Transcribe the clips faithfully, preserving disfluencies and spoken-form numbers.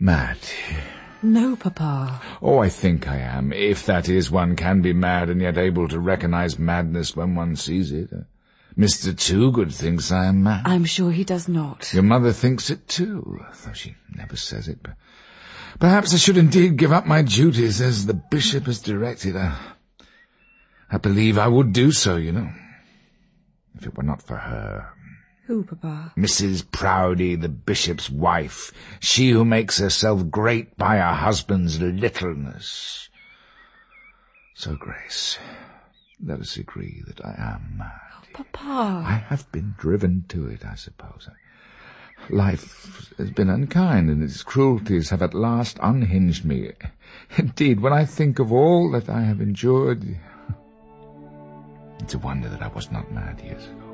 Mad. No, Papa. Oh, I think I am. If that is, one can be mad and yet able to recognize madness when one sees it. Uh, Mister Toogood thinks I am mad. I'm sure he does not. Your mother thinks it too, though she never says it. But perhaps I should indeed give up my duties as the bishop has directed. I, I believe I would do so, you know, if it were not for her. Who, Papa? Missus Proudie, the bishop's wife, she who makes herself great by her husband's littleness. So, Grace, let us agree that I am mad. Oh, Papa. I have been driven to it, I suppose. Life has been unkind, and its cruelties have at last unhinged me. Indeed, when I think of all that I have endured, it's a wonder that I was not mad years ago.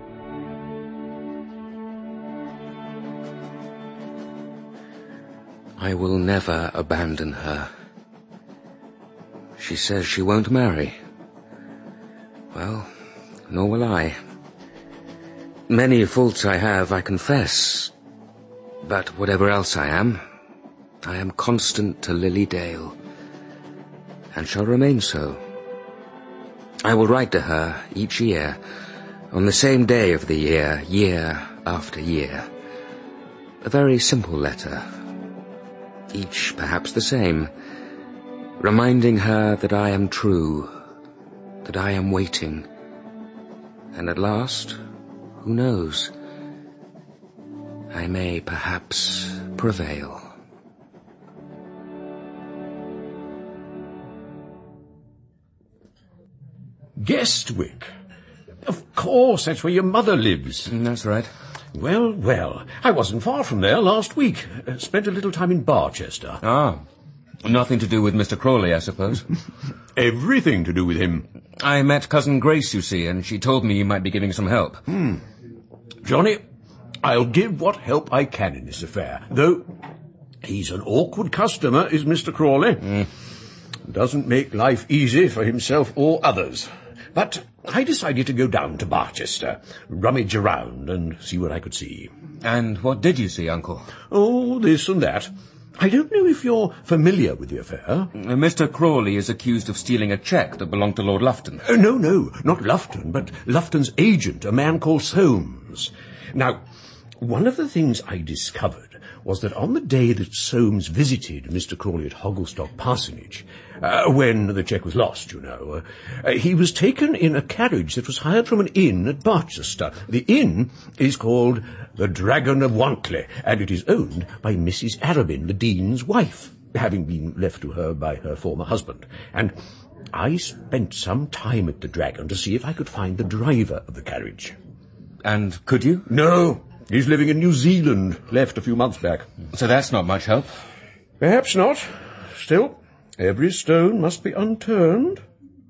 I will never abandon her. She says she won't marry. Well, nor will I. Many faults I have, I confess. But whatever else I am, I am constant to Lily Dale, and shall remain so. I will write to her each year, on the same day of the year, year after year. A very simple letter, each perhaps the same, reminding her that I am true, that I am waiting, and at last, who knows, I may perhaps prevail. Guestwick? Of course, that's where your mother lives. That's right. Well, well, I wasn't far from there last week. Uh, spent a little time in Barchester. Ah, nothing to do with Mister Crawley, I suppose. Everything to do with him. I met Cousin Grace, you see, and she told me you might be giving some help. Hmm. Johnny, I'll give what help I can in this affair, though he's an awkward customer, is Mister Crawley. Mm. Doesn't make life easy for himself or others. But I decided to go down to Barchester, rummage around and see what I could see. And what did you see, Uncle? Oh, this and that. I don't know if you're familiar with the affair. Uh, Mister Crawley is accused of stealing a cheque that belonged to Lord Lufton. Uh, no, no, not Lufton, but Lufton's agent, a man called Soames. Now, one of the things I discovered was that on the day that Soames visited Mister Crawley at Hogglestock Parsonage, uh, when the cheque was lost, you know, uh, he was taken in a carriage that was hired from an inn at Barchester. The inn is called the Dragon of Wantley, and it is owned by Missus Arabin, the Dean's wife, having been left to her by her former husband. And I spent some time at the Dragon to see if I could find the driver of the carriage. And could you? No. He's living in New Zealand, left a few months back. So that's not much help. Perhaps not. Still, every stone must be unturned.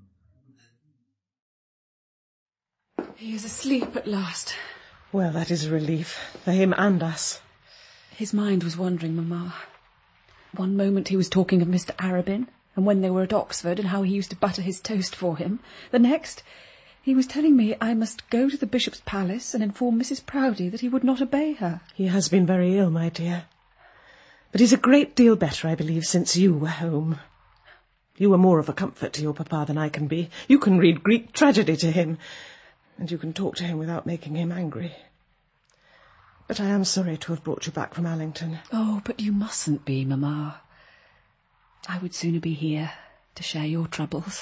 He is asleep at last. Well, that is a relief, for him and us. His mind was wandering, Mamma. One moment he was talking of Mister Arabin, and when they were at Oxford, and how he used to butter his toast for him. The next, he was telling me I must go to the Bishop's palace and inform Missus Proudie that he would not obey her. He has been very ill, my dear. But he's a great deal better, I believe, since you were home. You were more of a comfort to your papa than I can be. You can read Greek tragedy to him, and you can talk to him without making him angry. But I am sorry to have brought you back from Allington. Oh, but you mustn't be, Mamma. I would sooner be here to share your troubles.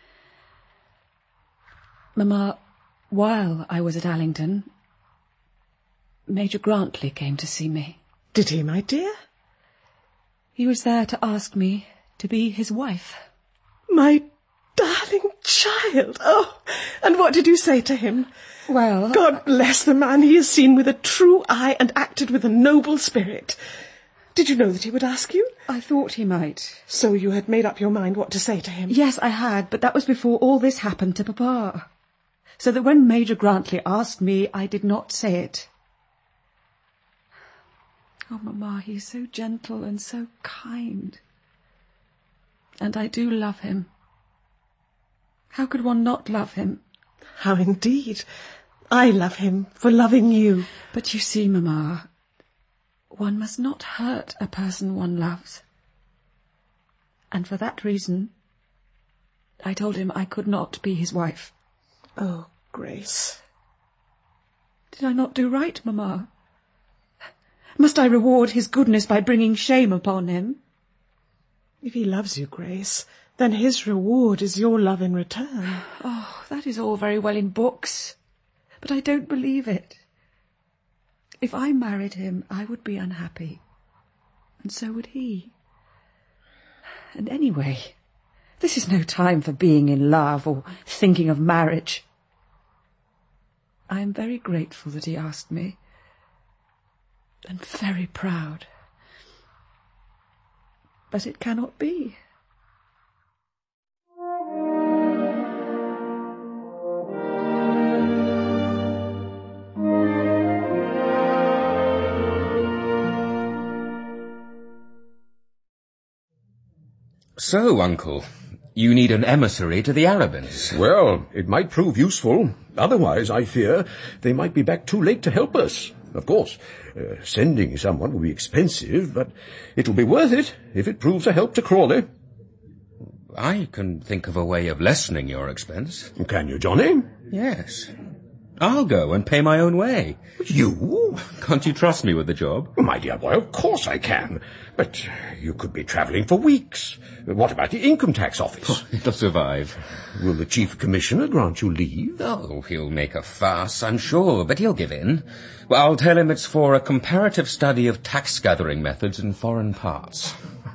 Mamma, while I was at Allington, Major Grantley came to see me. Did he, my dear? He was there to ask me to be his wife. My darling child! Oh, and what did you say to him? Well... God bless the man. He is seen with a true eye and acted with a noble spirit. Did you know that he would ask you? I thought he might. So you had made up your mind what to say to him? Yes, I had, but that was before all this happened to Papa. So that when Major Grantley asked me, I did not say it. Oh, Mamma, he is so gentle and so kind. And I do love him. How could one not love him? How indeed. I love him for loving you. But you see, Mamma, one must not hurt a person one loves. And for that reason, I told him I could not be his wife. Oh, Grace. Did I not do right, Mamma? Must I reward his goodness by bringing shame upon him? If he loves you, Grace, then his reward is your love in return. Oh, that is all very well in books, but I don't believe it. If I married him, I would be unhappy, and so would he. And anyway, this is no time for being in love or thinking of marriage. I am very grateful that he asked me, and very proud. But it cannot be. So, Uncle, you need an emissary to the Arabins. Well, it might prove useful. Otherwise, I fear, they might be back too late to help us. Of course, uh, sending someone will be expensive, but it'll be worth it if it proves a help to Crawley. I can think of a way of lessening your expense. Can you, Johnny? Yes. I'll go and pay my own way. You? Can't you trust me with the job? My dear boy, of course I can. But you could be travelling for weeks. What about the Income Tax Office? It'll survive. Will the Chief Commissioner grant you leave? Oh, he'll make a fuss, I'm sure, but he'll give in. Well, I'll tell him it's for a comparative study of tax-gathering methods in foreign parts.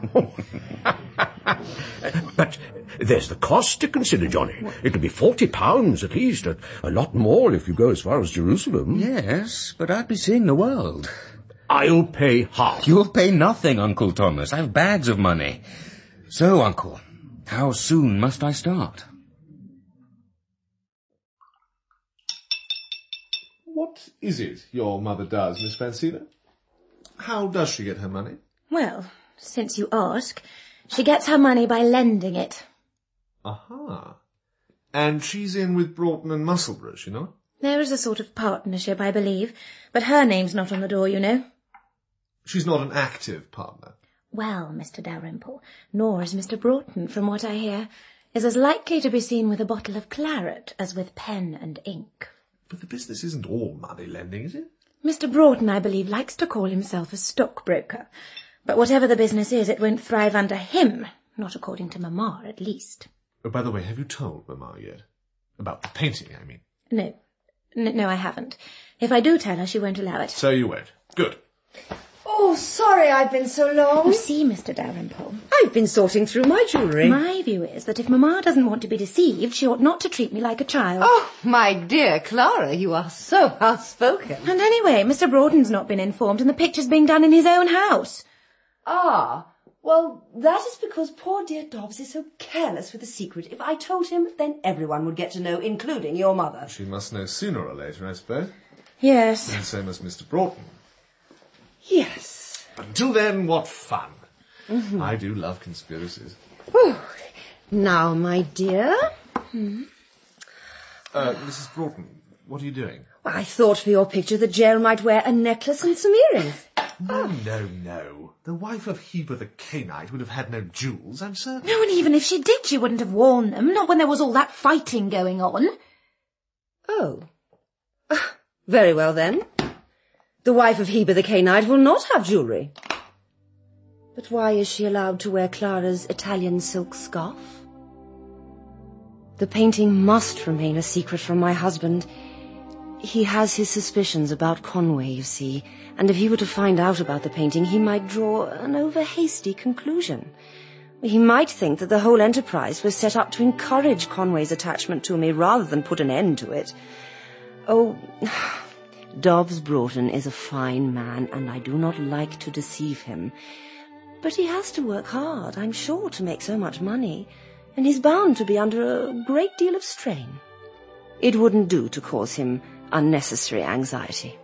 But there's the cost to consider, Johnny. It'll be forty pounds at least, a, a lot more if you go as far as Jerusalem. Yes, but I'd be seeing the world. I'll pay half. You'll pay nothing, Uncle Thomas. I have bags of money. So, Uncle, how soon must I start? What is it your mother does, Miss Fancina? How does she get her money? Well, since you ask, she gets her money by lending it. Aha. And she's in with Broughton and Musselburgh, you know? There is a sort of partnership, I believe, but her name's not on the door, you know. She's not an active partner. Well, Mister Dalrymple, nor is Mister Broughton, from what I hear, is as likely to be seen with a bottle of claret as with pen and ink. But the business isn't all money lending, is it? Mister Broughton, I believe, likes to call himself a stockbroker. But whatever the business is, it won't thrive under him, not according to Mamma, at least. Oh, by the way, have you told Mamma yet? About the painting, I mean. No. N- no, I haven't. If I do tell her, she won't allow it. So you won't. Good. Oh, sorry I've been so long. You see, Mister Dalrymple, I've been sorting through my jewellery. my view is that if Mamma doesn't want to be deceived, she ought not to treat me like a child. Oh, my dear Clara, you are so outspoken. And anyway, Mister Broughton's not been informed, and the picture's being done in his own house. Ah, well, that is because poor dear Dobbs is so careless with the secret. If I told him, then everyone would get to know, including your mother. She must know sooner or later, I suppose. Yes. And so must Mister Broughton. Yes. But until then, what fun. Mm-hmm. I do love conspiracies. Whew. Now, my dear. Hmm? Uh, Missus Broughton, what are you doing? I thought for your picture that Jael might wear a necklace and some earrings. No, no, no. The wife of Heber the Canaanite would have had no jewels, I'm certain. No, and even if she did, she wouldn't have worn them, not when there was all that fighting going on. Oh. Very well, then. The wife of Heber the Canaanite will not have jewellery. But why is she allowed to wear Clara's Italian silk scarf? The painting must remain a secret from my husband. He has his suspicions about Conway, you see, and if he were to find out about the painting, he might draw an over-hasty conclusion. He might think that the whole enterprise was set up to encourage Conway's attachment to me rather than put an end to it. Oh, Dobbs Broughton is a fine man, and I do not like to deceive him. But he has to work hard, I'm sure, to make so much money, and he's bound to be under a great deal of strain. It wouldn't do to cause him unnecessary anxiety.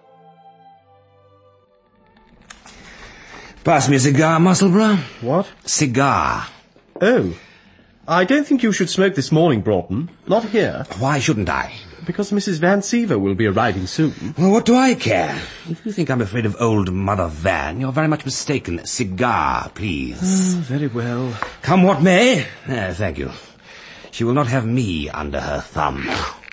Pass me a cigar, Musselburgh. What? Cigar. Oh. I don't think you should smoke this morning, Broughton. Not here. Why shouldn't I? Because Missus Van Siever will be arriving soon. Well, what do I care? If you think I'm afraid of old Mother Van, you're very much mistaken. Cigar, please. Oh, very well. Come what may. Uh, thank you. She will not have me under her thumb.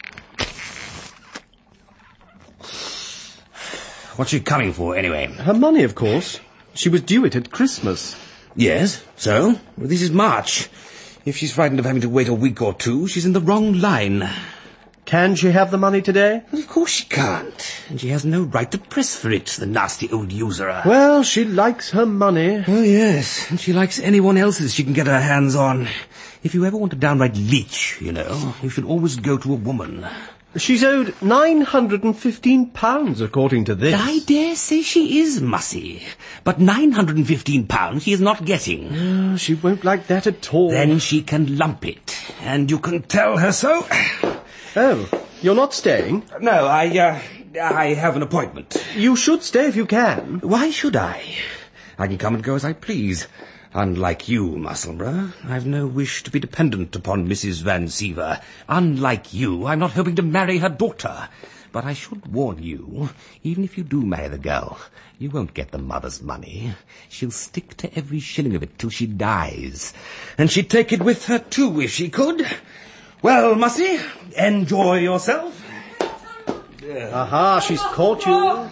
What's she coming for, anyway? Her money, of course. She was due it at Christmas. Yes, so? Well, this is March. If she's frightened of having to wait a week or two, she's in the wrong line. Can she have the money today? Well, of course she can't. And she has no right to press for it, the nasty old usurer. Well, she likes her money. Oh, yes, and she likes anyone else's she can get her hands on. If you ever want a downright leech, you know, you should always go to a woman. She's owed nine hundred and fifteen pounds, according to this. I dare say she is mussy. But nine hundred and fifteen pounds she is not getting. Oh, she won't like that at all. Then she can lump it. And you can tell her so. Oh, you're not staying? No, I, uh, I have an appointment. You should stay if you can. Why should I? I can come and go as I please. Unlike you, Musselborough, I've no wish to be dependent upon Missus Van Siever. Unlike you, I'm not hoping to marry her daughter. But I should warn you, even if you do marry the girl, you won't get the mother's money. She'll stick to every shilling of it till she dies. And she'd take it with her too, if she could. Well, Mussy, enjoy yourself. Aha, she's caught you.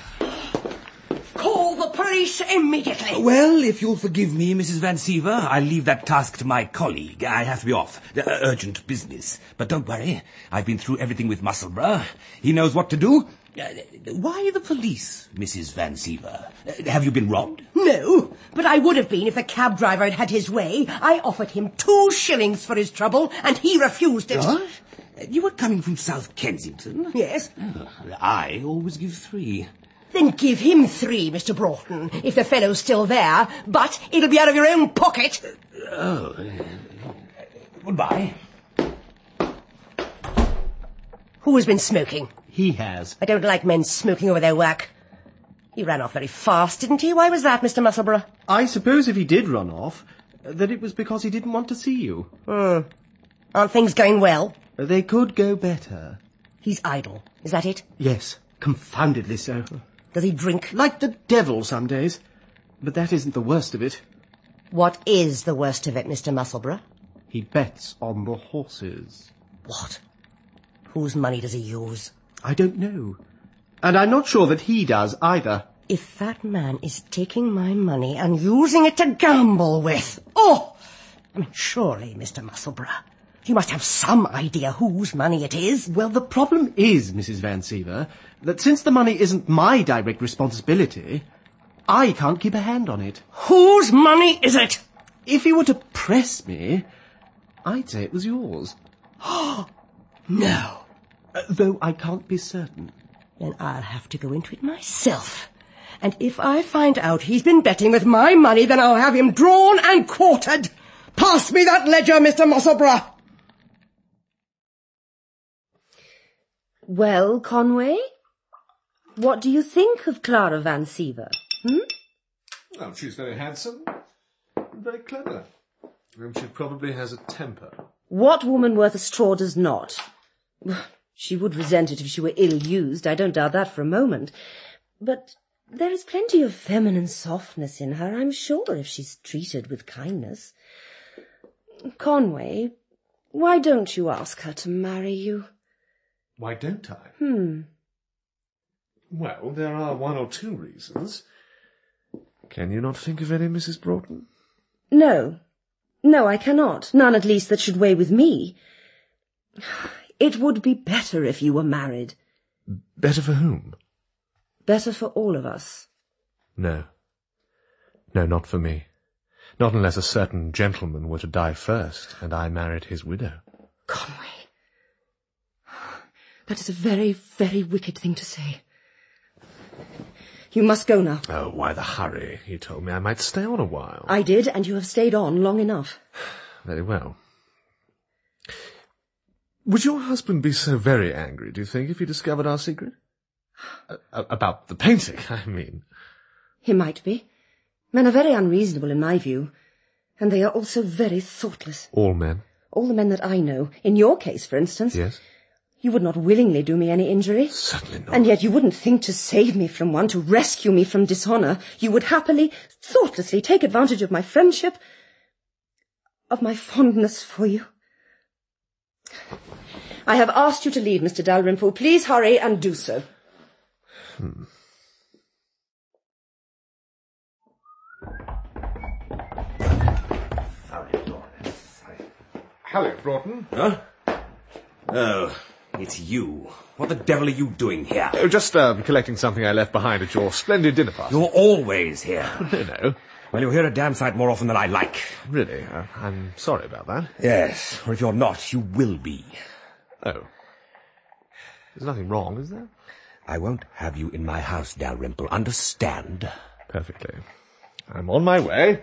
Call the police immediately. Well, if you'll forgive me, Missus Van Siever, I'll leave that task to my colleague. I have to be off. Uh, urgent business. But don't worry. I've been through everything with Musselborough. He knows what to do. Uh, why the police, Missus Van Siever? Uh, have you been robbed? No, but I would have been if the cab driver had had his way. I offered him two shillings for his trouble, and he refused it. What? You were coming from South Kensington? Yes. Oh, I always give three. Then give him three, Mister Broughton, if the fellow's still there. But it'll be out of your own pocket. Oh. Goodbye. Who has been smoking? He has. I don't like men smoking over their work. He ran off very fast, didn't he? Why was that, Mister Musselborough? I suppose if he did run off, that it was because he didn't want to see you. Hmm. Aren't things going well? They could go better. He's idle. Is that it? Yes, confoundedly so. Does he drink? Like the devil some days. But that isn't the worst of it. What is the worst of it, Mister Musselborough? He bets on the horses. What? Whose money does he use? I don't know. And I'm not sure that he does either. If that man is taking my money and using it to gamble with... Oh! I mean, surely, Mister Musselborough, you must have some idea whose money it is. Well, the problem is, Missus Van Siever, that since the money isn't my direct responsibility, I can't keep a hand on it. Whose money is it? If you were to press me, I'd say it was yours. No. Uh, though I can't be certain. Then I'll have to go into it myself. And if I find out he's been betting with my money, then I'll have him drawn and quartered. Pass me that ledger, Mister Musselborough. Well, Conway, what do you think of Clara Van Siever? Hmm? Well, she's very handsome and very clever. And she probably has a temper. What woman worth a straw does not? She would resent it if she were ill-used, I don't doubt that for a moment. But there is plenty of feminine softness in her, I'm sure, if she's treated with kindness. Conway, why don't you ask her to marry you? Why don't I? Hmm. Well, there are one or two reasons. Can you not think of any, Missus Broughton? No. No, I cannot. None, at least, that should weigh with me. It would be better if you were married. Better for whom? Better for all of us. No. No, not for me. Not unless a certain gentleman were to die first, and I married his widow. Conway. That is a very, very wicked thing to say. You must go now. Oh, why the hurry? You told me I might stay on a while. I did, and you have stayed on long enough. Very well. Would your husband be so very angry, do you think, if he discovered our secret? Uh, about the painting, I mean. He might be. Men are very unreasonable in my view, and they are also very thoughtless. All men? All the men that I know. In your case, for instance. Yes. You would not willingly do me any injury. Certainly not. And yet you wouldn't think to save me from one, to rescue me from dishonour. You would happily, thoughtlessly take advantage of my friendship, of my fondness for you. I have asked you to leave, Mister Dalrymple. Please hurry and do so. Hmm. Hello, Broughton. Huh? Oh, it's you. What the devil are you doing here? Oh, just um, collecting something I left behind at your splendid dinner party. You're always here. No, no. Well, you're here a damn sight more often than I like. Really? Uh, I'm sorry about that. Yes, or if you're not, you will be. Oh. There's nothing wrong, is there? I won't have you in my house, Dalrymple. Understand? Perfectly. I'm on my way.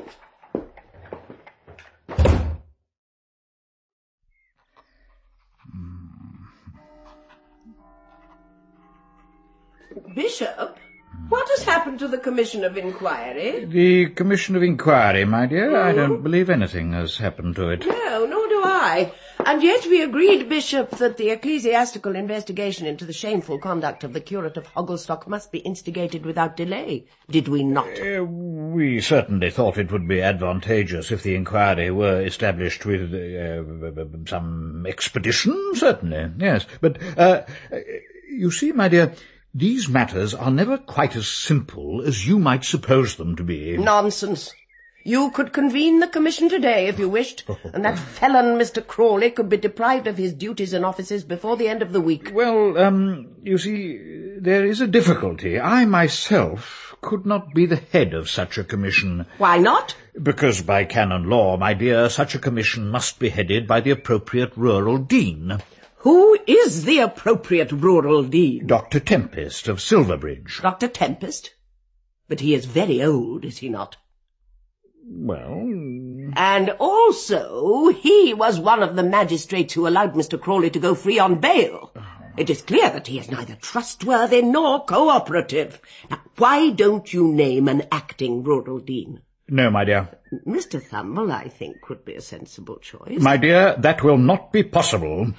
Bishop, what has happened to the Commission of Inquiry? The Commission of Inquiry, my dear? Mm? I don't believe anything has happened to it. No, nor do I. And yet we agreed, Bishop, that the ecclesiastical investigation into the shameful conduct of the curate of Hogglestock must be instigated without delay. Did we not? Uh, we certainly thought it would be advantageous if the inquiry were established with uh, some expedition, certainly, yes. But, uh, you see, my dear, these matters are never quite as simple as you might suppose them to be. Nonsense. You could convene the commission today if you wished, and that felon Mister Crawley could be deprived of his duties and offices before the end of the week. Well, um, you see, there is a difficulty. I myself could not be the head of such a commission. Why not? Because by canon law, my dear, such a commission must be headed by the appropriate rural dean. Who is the appropriate rural dean? Doctor Tempest of Silverbridge. Doctor Tempest? But he is very old, is he not? Well... And also, he was one of the magistrates who allowed Mister Crawley to go free on bail. It is clear that he is neither trustworthy nor cooperative. Now, why don't you name an acting rural dean? No, my dear. Mister Thumble, I think, would be a sensible choice. My dear, that will not be possible.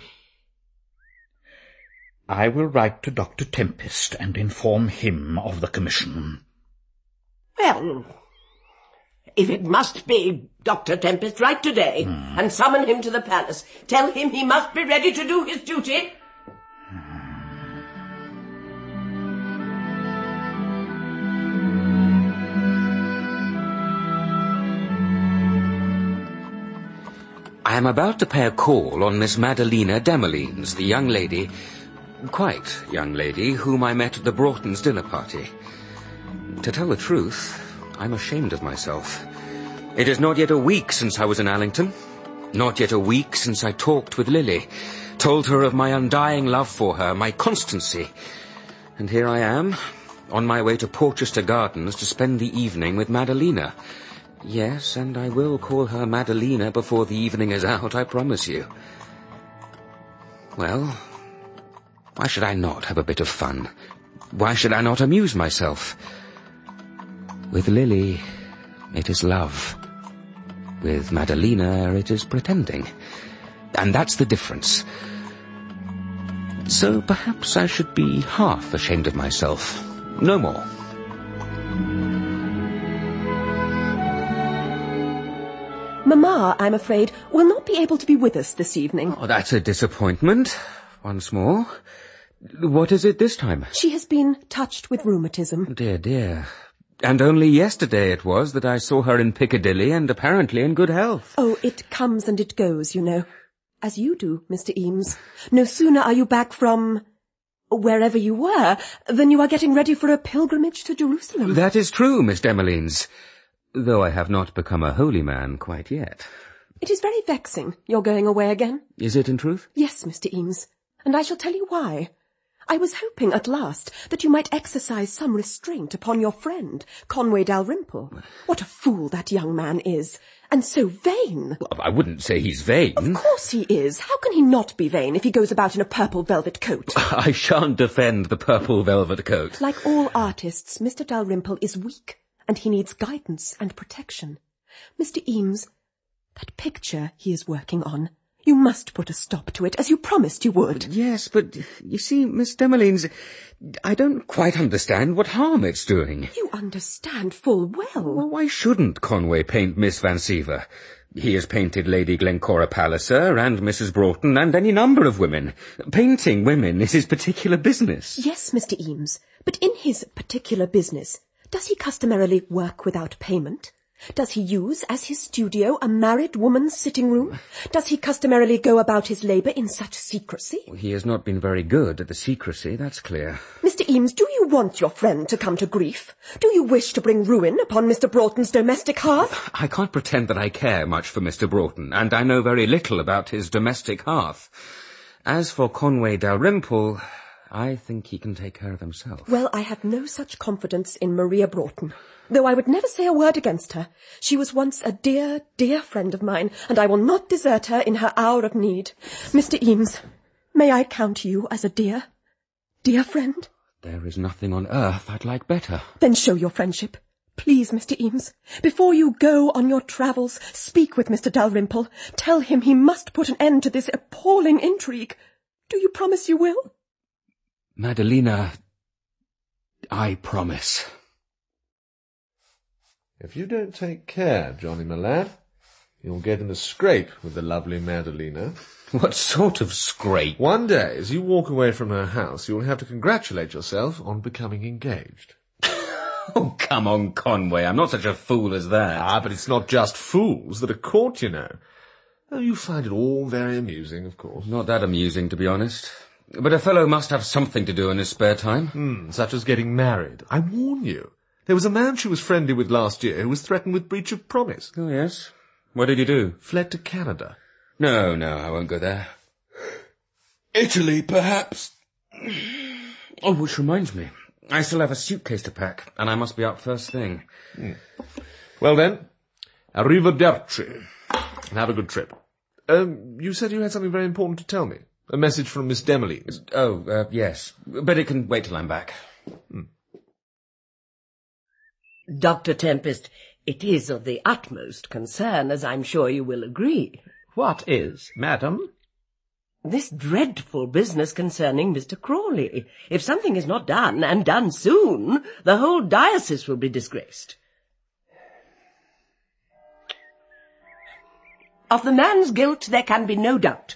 I will write to Doctor Tempest and inform him of the commission. Well, if it must be Doctor Tempest, write today hmm. and summon him to the palace. Tell him he must be ready to do his duty. I am about to pay a call on Miss Madalena Demolines, the young lady, quite young lady, whom I met at the Broughton's dinner party. To tell the truth, I'm ashamed of myself. It is not yet a week since I was in Allington. Not yet a week since I talked with Lily, told her of my undying love for her, my constancy. And here I am, on my way to Porchester Gardens to spend the evening with Madalena. Yes, and I will call her Madalena before the evening is out, I promise you. Well, why should I not have a bit of fun? Why should I not amuse myself? With Lily, it is love. With Madalena, it is pretending. And that's the difference. So perhaps I should be half ashamed of myself. No more. Mamma, I'm afraid, will not be able to be with us this evening. Oh, that's a disappointment. Once more. What is it this time? She has been touched with rheumatism. Dear, dear. And only yesterday it was that I saw her in Piccadilly and apparently in good health. Oh, it comes and it goes, you know. As you do, Mister Eames. No sooner are you back from wherever you were than you are getting ready for a pilgrimage to Jerusalem. That is true, Miss Demolines. Though I have not become a holy man quite yet. It is very vexing, your going away again. Is it in truth? Yes, Mister Eames, and I shall tell you why. I was hoping at last that you might exercise some restraint upon your friend, Conway Dalrymple. What a fool that young man is, and so vain. Well, I wouldn't say he's vain. Of course he is. How can he not be vain if he goes about in a purple velvet coat? I shan't defend the purple velvet coat. Like all artists, Mister Dalrymple is weak. And he needs guidance and protection. Mister Eames, that picture he is working on, You must put a stop to it, as you promised you would. Yes, but, you see, Miss Demolines, I don't quite understand what harm it's doing. You understand full well. Well, why shouldn't Conway paint Miss Van Siever? He has painted Lady Glencora Palliser and Missus Broughton and any number of women. Painting women is his particular business. Yes, Mister Eames, but in his particular business, does he customarily work without payment? Does he use as his studio a married woman's sitting room? Does he customarily go about his labour in such secrecy? He has not been very good at the secrecy, that's clear. Mister Eames, do you want your friend to come to grief? Do you wish to bring ruin upon Mister Broughton's domestic hearth? I can't pretend that I care much for Mister Broughton, and I know very little about his domestic hearth. As for Conway Dalrymple, I think he can take care of himself. Well, I have no such confidence in Maria Broughton, though I would never say a word against her. She was once a dear, dear friend of mine, and I will not desert her in her hour of need. Mister Eames, may I count you as a dear, dear friend? There is nothing on earth I'd like better. Then show your friendship. Please, Mister Eames, before you go on your travels, speak with Mister Dalrymple. Tell him he must put an end to this appalling intrigue. Do you promise you will? Madalena, I promise. If you don't take care, Johnny, my lad, you'll get in a scrape with the lovely Madalena. What sort of scrape? One day, as you walk away from her house, you'll have to congratulate yourself on becoming engaged. Oh, come on, Conway, I'm not such a fool as that. Ah, but it's not just fools that are caught, you know. Oh, you find it all very amusing, of course. Not that amusing, to be honest. But a fellow must have something to do in his spare time. Hmm, such as getting married. I warn you. There was a man she was friendly with last year who was threatened with breach of promise. Oh, yes? What did he do? Fled to Canada. No, no, I won't go there. Italy, perhaps? Oh, which reminds me. I still have a suitcase to pack, and I must be up first thing. Hmm. Well then, arrivederci. And have a good trip. Um, you said you had something very important to tell me. A message from Miss Demolines. Oh, uh, yes. But it can wait till I'm back. Hmm. Doctor Tempest, it is of the utmost concern, as I'm sure you will agree. What is, madam? This dreadful business concerning Mister Crawley. If something is not done, and done soon, the whole diocese will be disgraced. Of the man's guilt there can be no doubt.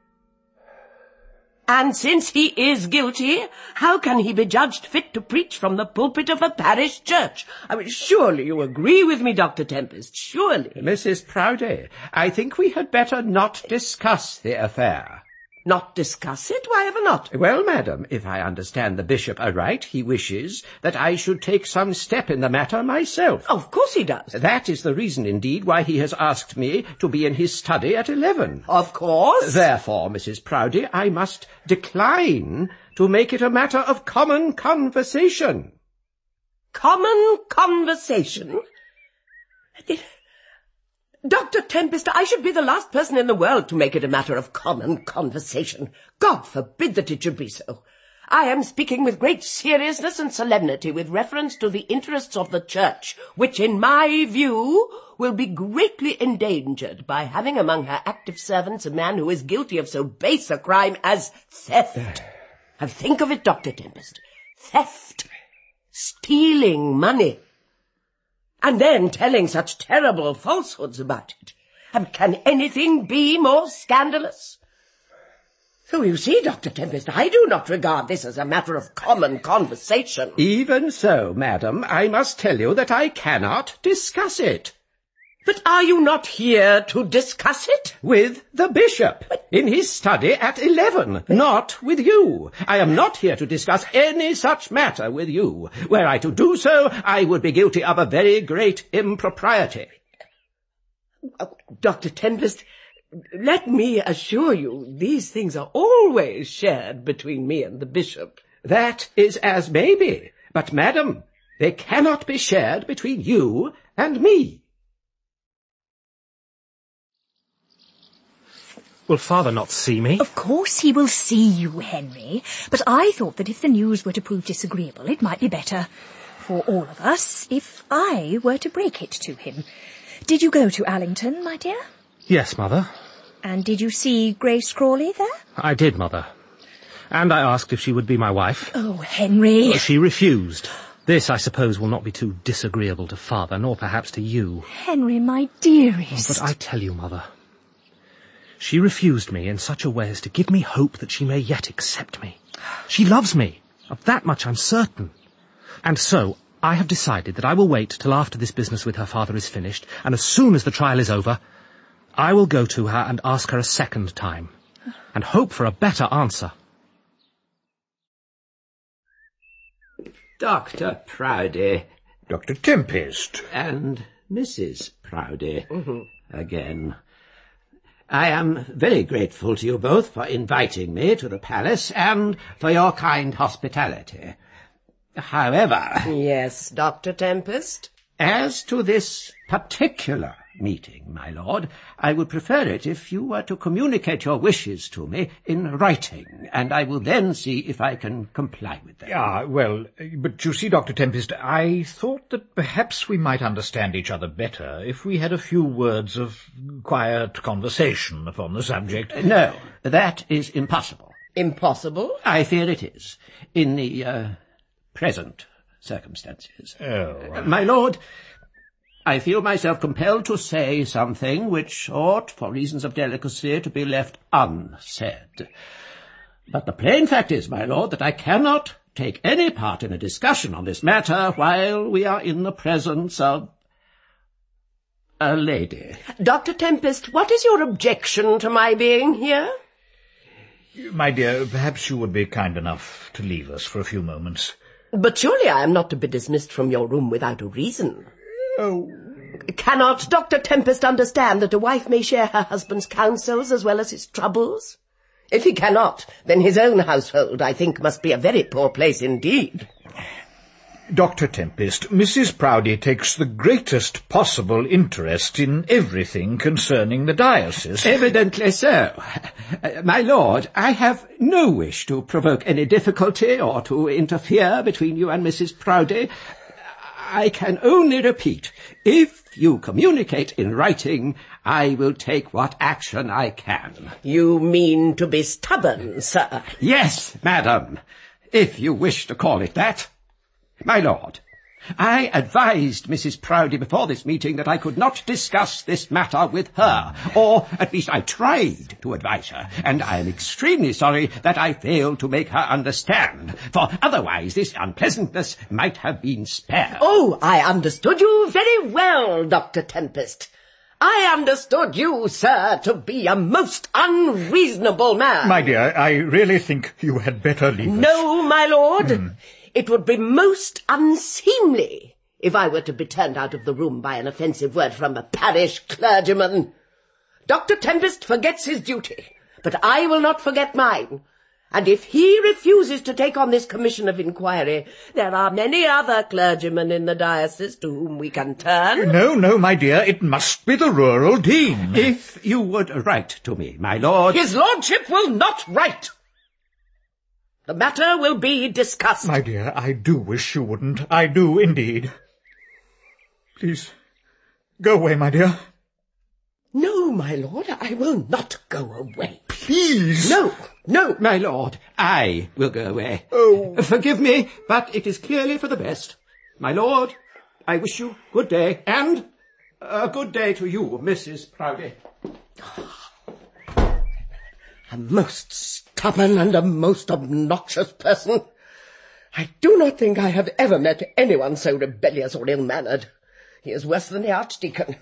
And since he is guilty, how can he be judged fit to preach from the pulpit of a parish church? I mean, surely you agree with me, Doctor Tempest, surely. Missus Proudie, I think we had better not discuss the affair. Not discuss it? Why ever not? Well, madam, if I understand the bishop aright, he wishes that I should take some step in the matter myself. Of course he does. That is the reason, indeed, why he has asked me to be in his study at eleven. Of course. Therefore, Missus Proudie, I must decline to make it a matter of common conversation. Common conversation? Doctor Tempest, I should be the last person in the world to make it a matter of common conversation. God forbid that it should be so. I am speaking with great seriousness and solemnity with reference to the interests of the Church, which, in my view, will be greatly endangered by having among her active servants a man who is guilty of so base a crime as theft. And think of it, Doctor Tempest. Theft. Stealing money. And then telling such terrible falsehoods about it. And can anything be more scandalous? So you see, Doctor Tempest, I do not regard this as a matter of common conversation. Even so, madam, I must tell you that I cannot discuss it. But are you not here to discuss it? With the bishop, in his study at eleven, not with you. I am not here to discuss any such matter with you. Were I to do so, I would be guilty of a very great impropriety. Oh, Doctor Tempest, let me assure you, these things are always shared between me and the bishop. That is as may be, but, madam, they cannot be shared between you and me. Will father not see me? Of course he will see you, Henry. But I thought that if the news were to prove disagreeable, it might be better for all of us if I were to break it to him. Did you go to Allington, my dear? Yes, mother. And did you see Grace Crawley there? I did, Mother. And I asked if she would be my wife. Oh, Henry. She refused. This, I suppose, will not be too disagreeable to Father, nor perhaps to you. Henry, my dearest. But I tell you, Mother, she refused me in such a way as to give me hope that she may yet accept me. She loves me. Of that much I'm certain. And so, I have decided that I will wait till after this business with her father is finished, and as soon as the trial is over, I will go to her and ask her a second time, and hope for a better answer. Doctor Proudie. Doctor Tempest. And Missus Proudie. Mm-hmm. Again. I am very grateful to you both for inviting me to the palace and for your kind hospitality. However... Yes, Doctor Tempest? As to this particular meeting, my lord, I would prefer it if you were to communicate your wishes to me in writing, and I will then see if I can comply with them. Ah, well, but you see, Doctor Tempest, I thought that perhaps we might understand each other better if we had a few words of quiet conversation upon the subject. No, that is impossible. Impossible? I fear it is, in the uh, present circumstances. Oh, right. My lord, I feel myself compelled to say something which ought, for reasons of delicacy, to be left unsaid. But the plain fact is, my lord, that I cannot take any part in a discussion on this matter while we are in the presence of a lady. Doctor Tempest, what is your objection to my being here? My dear, perhaps you would be kind enough to leave us for a few moments. But surely I am not to be dismissed from your room without a reason. Oh. Cannot Doctor Tempest understand that a wife may share her husband's counsels as well as his troubles? If he cannot, then his own household, I think, must be a very poor place indeed. Doctor Tempest, Missus Proudie takes the greatest possible interest in everything concerning the diocese. Evidently so. Uh, my lord, I have no wish to provoke any difficulty or to interfere between you and Missus Proudie. I can only repeat, if you communicate in writing, I will take what action I can. You mean to be stubborn, sir? Yes, madam, if you wish to call it that. My lord, I advised Missus Proudie before this meeting that I could not discuss this matter with her, or at least I tried to advise her, and I am extremely sorry that I failed to make her understand, for otherwise this unpleasantness might have been spared. Oh, I understood you very well, Doctor Tempest. I understood you, sir, to be a most unreasonable man. My dear, I really think you had better leave us. No, my lord. Hmm. It would be most unseemly if I were to be turned out of the room by an offensive word from a parish clergyman. Doctor Tempest forgets his duty, but I will not forget mine. And if he refuses to take on this commission of inquiry, there are many other clergymen in the diocese to whom we can turn. No, no, my dear, it must be the rural dean. If you would write to me, my lord... His lordship will not write. The matter will be discussed. My dear, I do wish you wouldn't. I do indeed. Please, go away, my dear. No, my lord, I will not go away. Please. No, no. My lord, I will go away. Oh. Forgive me, but it is clearly for the best. My lord, I wish you good day, and a good day to you, Missus Proudie. A most stubborn and a most obnoxious person. I do not think I have ever met anyone so rebellious or ill-mannered. He is worse than the Archdeacon.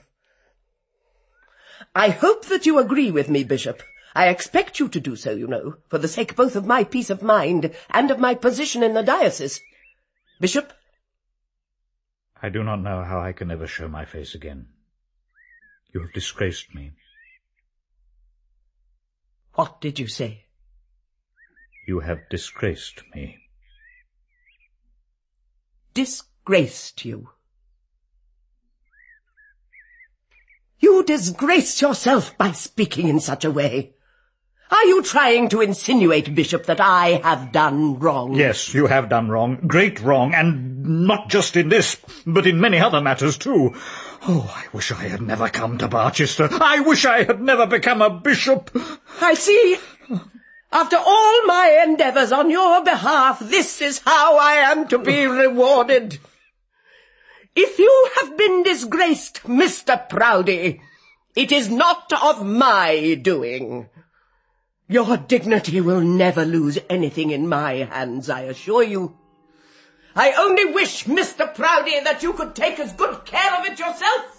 I hope that you agree with me, Bishop. I expect you to do so, you know, for the sake both of my peace of mind and of my position in the diocese. Bishop? I do not know how I can ever show my face again. You have disgraced me. What did you say? You have disgraced me. Disgraced you? You disgrace yourself by speaking in such a way. Are you trying to insinuate, Bishop, that I have done wrong? Yes, you have done wrong. Great wrong, and not just in this, but in many other matters too. Oh, I wish I had never come to Barchester. I wish I had never become a bishop. I see. After all my endeavours on your behalf, this is how I am to be rewarded. If you have been disgraced, Mister Proudie, it is not of my doing. Your dignity will never lose anything in my hands, I assure you. I only wish, Mister Proudie, that you could take as good care of it yourself.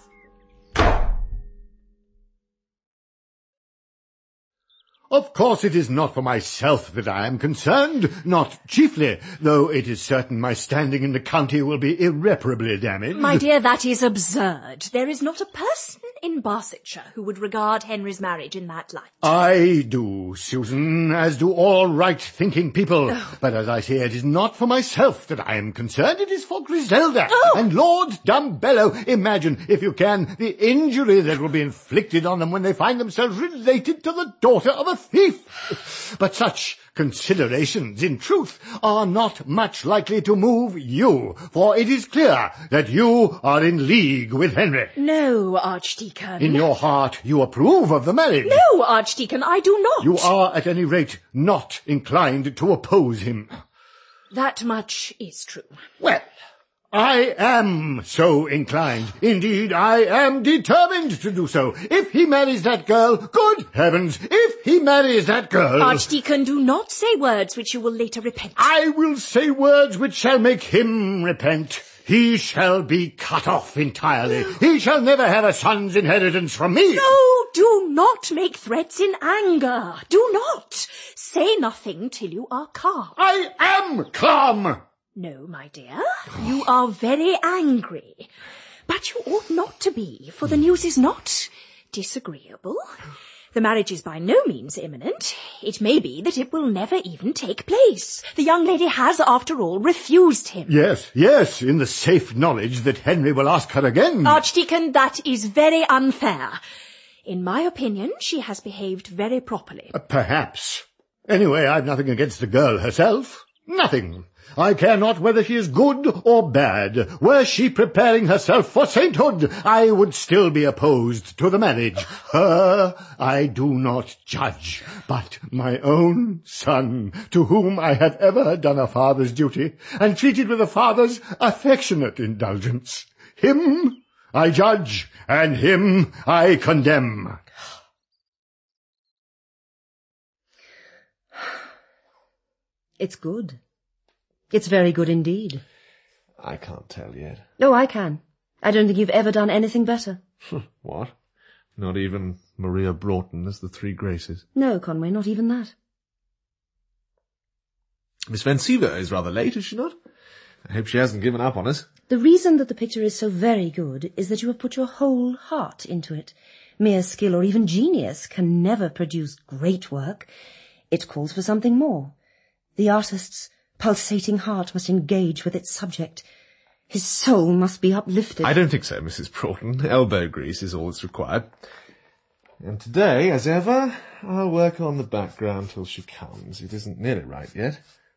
Of course it is not for myself that I am concerned, not chiefly, though it is certain my standing in the county will be irreparably damaged. My dear, that is absurd. There is not a person in Barsetshire who would regard Henry's marriage in that light. I do, Susan, as do all right-thinking people. Oh. But as I say, it is not for myself that I am concerned, it is for Griselda. Oh. And Lord Dumbello. Imagine, if you can, the injury that will be inflicted on them when they find themselves related to the daughter of a thief. But such considerations, in truth, are not much likely to move you, for it is clear that you are in league with Henry. No, Archdeacon. In your heart you approve of the marriage. No, Archdeacon, I do not. You are, at any rate, not inclined to oppose him. That much is true. Well, I am so inclined. Indeed, I am determined to do so. If he marries that girl, good heavens, if he marries that girl... Archdeacon, do not say words which you will later repent. I will say words which shall make him repent. He shall be cut off entirely. He shall never have a son's inheritance from me. No, do not make threats in anger. Do not. Say nothing till you are calm. I am calm. No, my dear, you are very angry. But you ought not to be, for the news is not disagreeable. The marriage is by no means imminent. It may be that it will never even take place. The young lady has, after all, refused him. Yes, yes, in the safe knowledge that Henry will ask her again. Archdeacon, that is very unfair. In my opinion, she has behaved very properly. Uh, perhaps. Anyway, I've nothing against the girl herself. Nothing. I care not whether she is good or bad. Were she preparing herself for sainthood, I would still be opposed to the marriage. Her I do not judge, but my own son, to whom I have ever done a father's duty, and treated with a father's affectionate indulgence. Him I judge, and him I condemn. It's good. It's very good indeed. I can't tell yet. Oh, I can. I don't think you've ever done anything better. What? Not even Maria Broughton as the Three Graces? No, Conway, not even that. Miss Vancouver is rather late, is she not? I hope she hasn't given up on us. The reason that the picture is so very good is that you have put your whole heart into it. Mere skill or even genius can never produce great work. It calls for something more. The artist's pulsating heart must engage with its subject. His soul must be uplifted. I don't think so, Missus Broughton. Elbow grease is all that's required. And today, as ever, I'll work on the background till she comes. It isn't nearly right yet.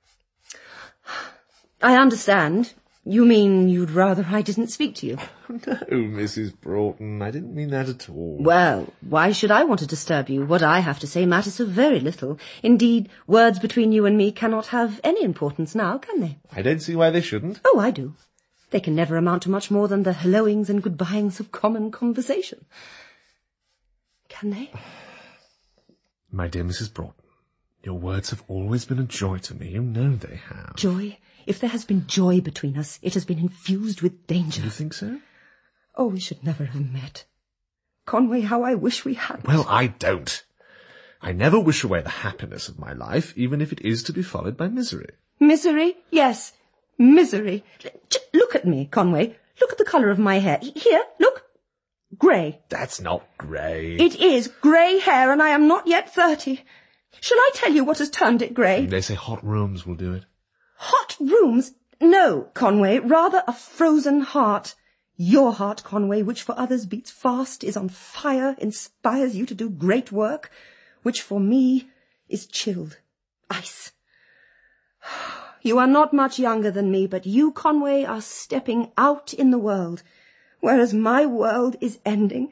I understand. You mean you'd rather I didn't speak to you? No, Missus Broughton, I didn't mean that at all. Well, why should I want to disturb you? What I have to say matters so very little. Indeed, words between you and me cannot have any importance now, can they? I don't see why they shouldn't. Oh, I do. They can never amount to much more than the helloings and goodbyings of common conversation. Can they? My dear Missus Broughton, your words have always been a joy to me. You know they have. Joy? If there has been joy between us, it has been infused with danger. You think so? Oh, we should never have met. Conway, how I wish we had. Well, I don't. I never wish away the happiness of my life, even if it is to be followed by misery. Misery? Yes, misery. Look at me, Conway. Look at the colour of my hair. Here, look. Grey. That's not grey. It is grey hair, and I am not yet thirty. Shall I tell you what has turned it grey? They say hot rooms will do it. Hot rooms? No, Conway, rather a frozen heart. Your heart, Conway, which for others beats fast, is on fire, inspires you to do great work, which for me is chilled. Ice. You are not much younger than me, but you, Conway, are stepping out in the world, whereas my world is ending.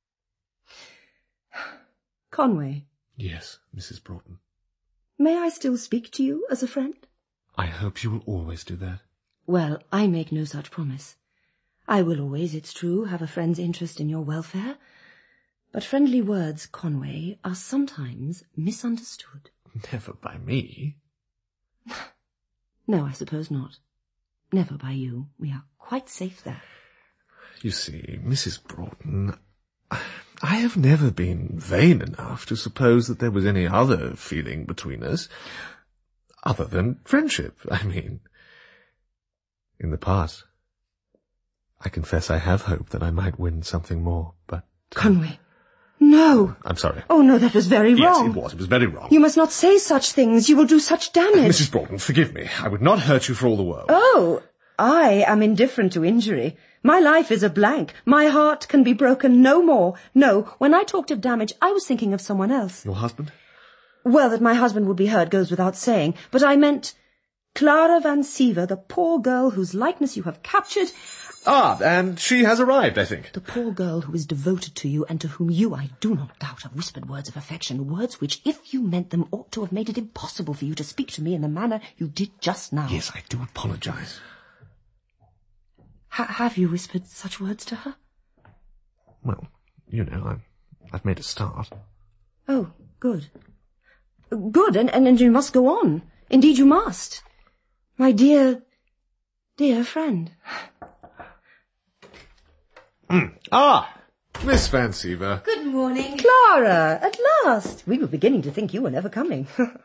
Conway. Yes, Missus Broughton. May I still speak to you as a friend? I hope you will always do that. Well, I make no such promise. I will always, it's true, have a friend's interest in your welfare. But friendly words, Conway, are sometimes misunderstood. Never by me. No, I suppose not. Never by you. We are quite safe there. You see, Missus Broughton, I have never been vain enough to suppose that there was any other feeling between us, other than friendship, I mean. In the past, I confess I have hoped that I might win something more, but... Uh, Conway, no! I'm sorry. Oh, no, that was very wrong. Yes, it was. It was very wrong. You must not say such things. You will do such damage. Missus Broughton, forgive me. I would not hurt you for all the world. Oh, I am indifferent to injury. My life is a blank. My heart can be broken no more. No, when I talked of damage, I was thinking of someone else. Your husband? Well, that my husband would be hurt goes without saying, but I meant Clara Van Siever, the poor girl whose likeness you have captured. Ah, and she has arrived, I think. The poor girl who is devoted to you and to whom you, I do not doubt, have whispered words of affection, words which, if you meant them, ought to have made it impossible for you to speak to me in the manner you did just now. Yes, I do apologize. Ha- have you whispered such words to her? Well, you know, I've, I've made a start. Oh, good. Good, and, and, and you must go on. Indeed you must. My dear, dear friend. Mm. Ah, Miss Van Siever. Good morning. Clara, at last. We were beginning to think you were never coming.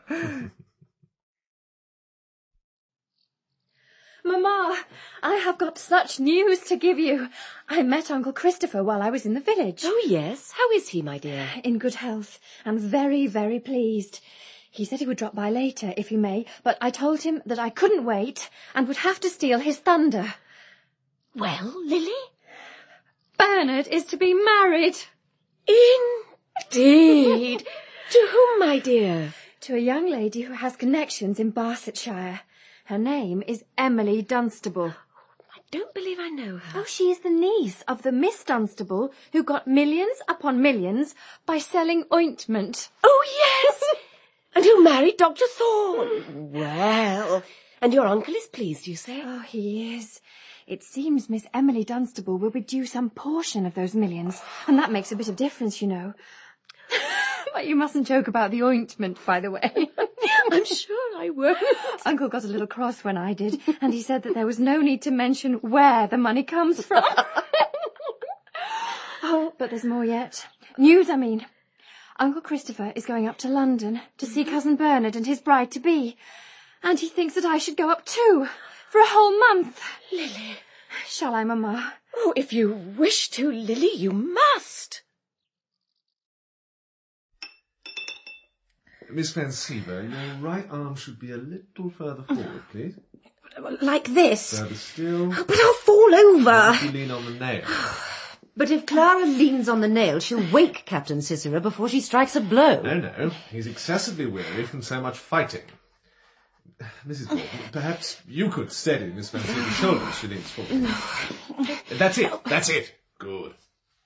Mamma, I have got such news to give you. I met Uncle Christopher while I was in the village. Oh, yes. How is he, my dear? In good health, and very, very pleased. He said he would drop by later, if he may, but I told him that I couldn't wait and would have to steal his thunder. Well, Lily? Bernard is to be married. Indeed. To whom, my dear? To a young lady who has connections in Barsetshire. Her name is Emily Dunstable. I don't believe I know her. Oh, she is the niece of the Miss Dunstable who got millions upon millions by selling ointment. Oh, yes! And who married Doctor Thorne. Well, and your uncle is pleased, you say? Oh, he is. It seems Miss Emily Dunstable will be due some portion of those millions, and that makes a bit of difference, you know. But you mustn't joke about the ointment, by the way. I'm sure I won't. Uncle got a little cross when I did, and he said that there was no need to mention where the money comes from. Oh, but there's more yet. News, I mean. Uncle Christopher is going up to London to see Cousin Bernard and his bride-to-be, and he thinks that I should go up too, for a whole month. Lily. Shall I, Mamma? Oh, if you wish to, Lily, you must. Miss Van Siever, your right arm should be a little further forward, please. Like this? Further still. Oh, but I'll fall over. If you lean on the nail. But if Clara leans on the nail, she'll wake Captain Cicero before she strikes a blow. No, no. He's excessively weary from so much fighting. Missus Broughton, perhaps you could steady Miss Van Siever's shoulders as she leans forward. That's it. That's it. Good.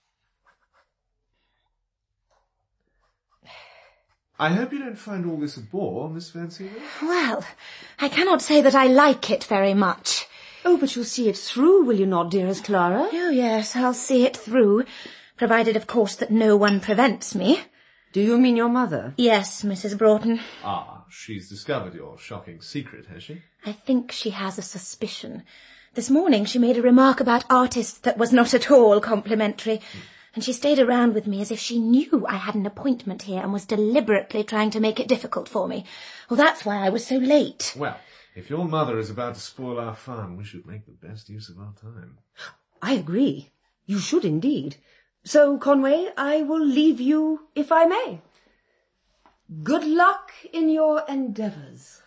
I hope you don't find all this a bore, Miss Van Siever. Well, I cannot say that I like it very much. Oh, but you'll see it through, will you not, dearest Clara? Oh, yes, I'll see it through, provided, of course, that no one prevents me. Do you mean your mother? Yes, Missus Broughton. Ah, she's discovered your shocking secret, has she? I think she has a suspicion. This morning she made a remark about artists that was not at all complimentary. Hmm. And she stayed around with me as if she knew I had an appointment here and was deliberately trying to make it difficult for me. Well, that's why I was so late. Well, if your mother is about to spoil our fun, we should make the best use of our time. I agree. You should indeed. So, Conway, I will leave you, if I may. Good luck in your endeavours.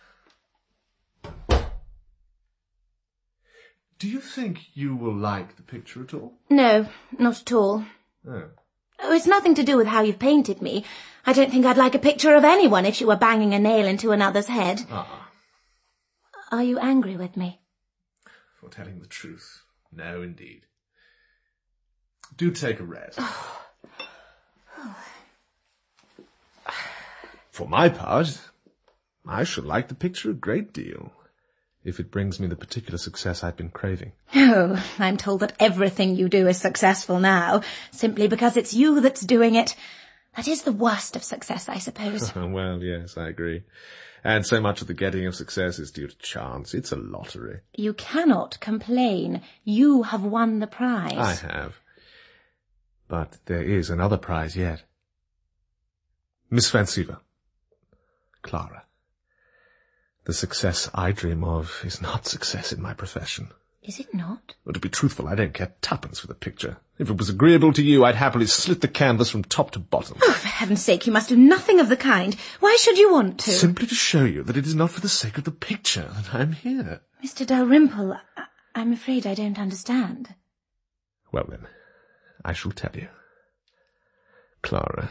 Do you think you will like the picture at all? No, not at all. Oh. Oh, it's nothing to do with how you've painted me. I don't think I'd like a picture of anyone if she were banging a nail into another's head. Ah. Are you angry with me? For telling the truth. No, indeed. Do take a rest. For my part, I shall like the picture a great deal, if it brings me the particular success I've been craving. Oh, I'm told that everything you do is successful now, simply because it's you that's doing it. That is the worst of success, I suppose. Well, yes, I agree. And so much of the getting of success is due to chance. It's a lottery. You cannot complain. You have won the prize. I have. But there is another prize yet. Miss Vancouver. Clara. The success I dream of is not success in my profession. Is it not? Well, to be truthful, I don't care twopence for the picture. If it was agreeable to you, I'd happily slit the canvas from top to bottom. Oh, for heaven's sake, you must do nothing of the kind. Why should you want to? Simply to show you that it is not for the sake of the picture that I'm here. Mister Dalrymple, I- I'm afraid I don't understand. Well then, I shall tell you. Clara.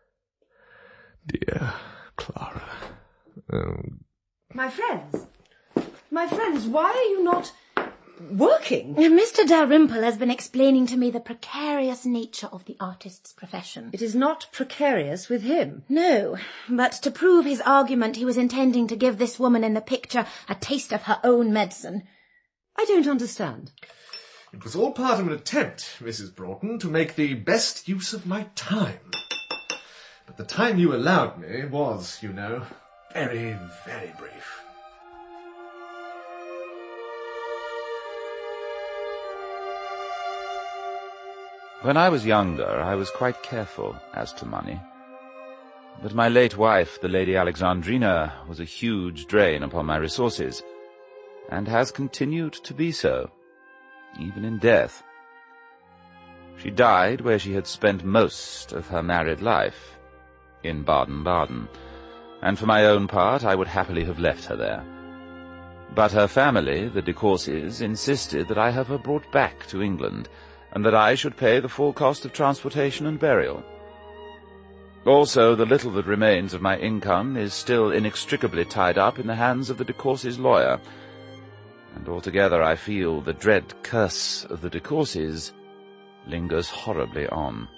Dear Clara. Oh. My friends, my friends, why are you not working? Mister Dalrymple has been explaining to me the precarious nature of the artist's profession. It is not precarious with him. No, but to prove his argument he was intending to give this woman in the picture a taste of her own medicine. I don't understand. It was all part of an attempt, Missus Broughton, to make the best use of my time. But the time you allowed me was, you know, very, very brief. When I was younger, I was quite careful as to money. But my late wife, the Lady Alexandrina, was a huge drain upon my resources, and has continued to be so, even in death. She died where she had spent most of her married life, in Baden-Baden, and for my own part I would happily have left her there. But her family, the de Courcys, insisted that I have her brought back to England, and that I should pay the full cost of transportation and burial. Also, the little that remains of my income is still inextricably tied up in the hands of the de Courcys' lawyer, and altogether I feel the dread curse of the de Courcys lingers horribly on.